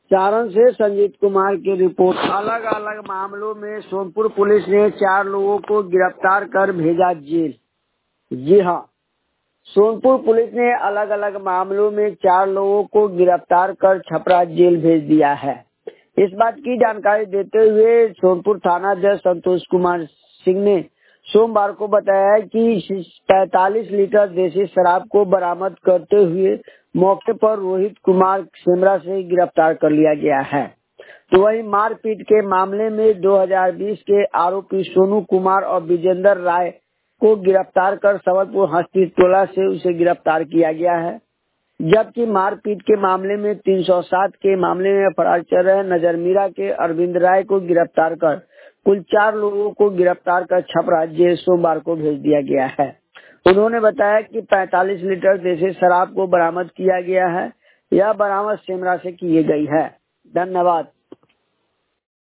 सारण से संजीत कुमार की रिपोर्ट। अलग अलग मामलों में सोनपुर पुलिस ने 4 लोगों को गिरफ्तार कर भेजा जेल। जी हाँ, सोनपुर पुलिस ने अलग अलग मामलों में 4 लोगों को गिरफ्तार कर छपरा जेल भेज दिया है। इस बात की जानकारी देते हुए सोनपुर थानाध्यक्ष संतोष कुमार सिंह ने सोमवार को बताया कि 45 लीटर देसी शराब को बरामद करते हुए मौके पर रोहित कुमार सेमरा से गिरफ्तार कर लिया गया है। तो वहीं मारपीट के मामले में 2020 के आरोपी सोनू कुमार और विजेंद्र राय को गिरफ्तार कर संबलपुर हस्ती टोला से उसे गिरफ्तार किया गया है। जबकि मारपीट के मामले में 307 के मामले में फरार चल रहे नजरमीरा के अरविंद राय को गिरफ्तार कर कुल 4 लोगों को गिरफ्तार कर छपरा जेल सोमवार को भेज दिया गया है। उन्होंने बताया कि 45 लीटर देसी शराब को बरामद किया गया है। यह बरामद सेमरा से की गई है। धन्यवाद।